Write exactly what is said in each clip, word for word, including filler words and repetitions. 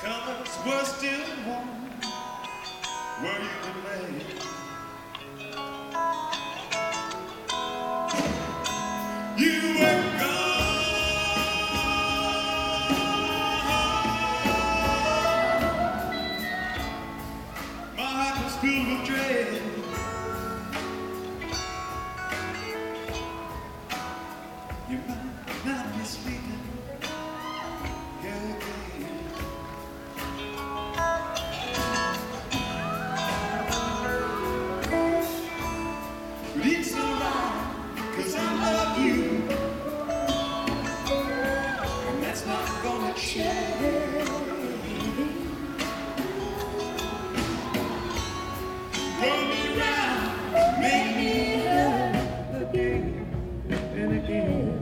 colors were still warm where you would lay. You were gone. My heart was filled with dread. You might not be sleeping here again. But it's alright, 'cause I love you, and that's not gonna change. Run me round, make me love again and again.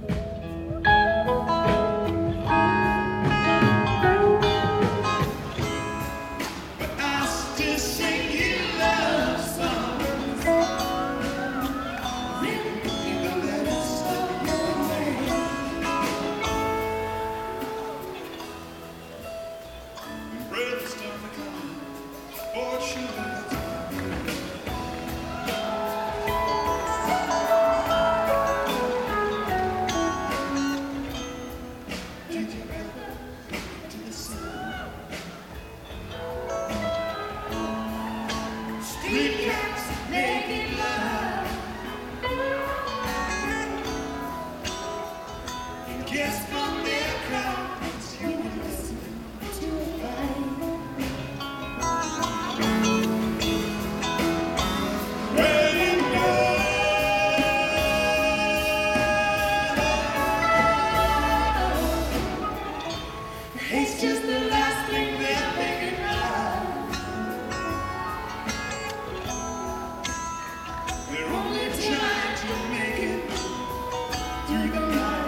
But I still sing you love songs written in the letters of your name. When breath start to come, or sugar. Street cats making love, and guess from their crowds you were listening to a fight. Well, you know, hate's just the last thing they're thinking of. They're only trying to make it through the night.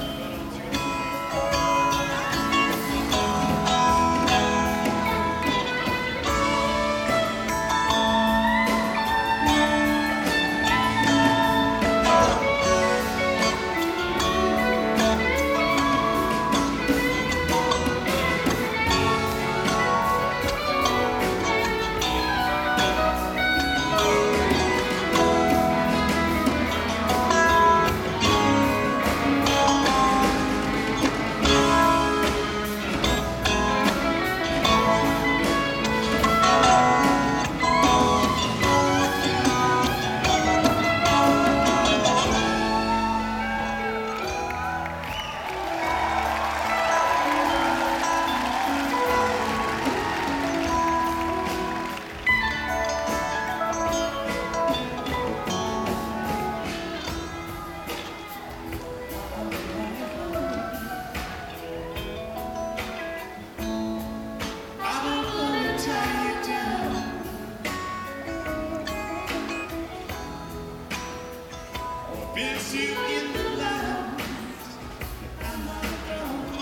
Miss you in the light, I'm not gone.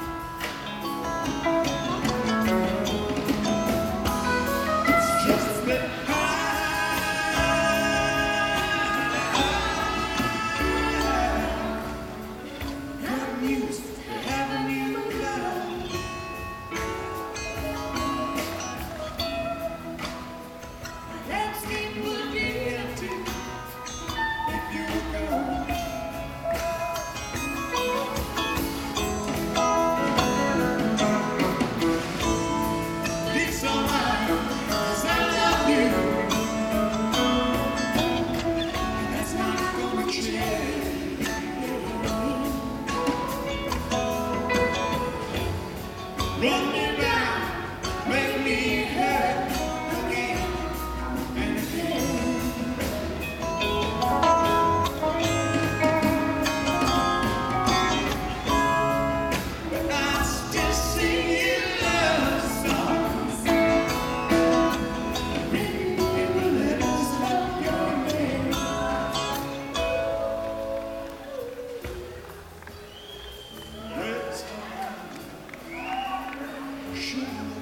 It's just that I'm used to having you around. My landscape would be empty if you were gone. It's alright, 'cause I love you, and that's not gonna change. Run me down, make me hurt again and again. But I still sing you love songs written in the letters of your name. Rest of my sugar.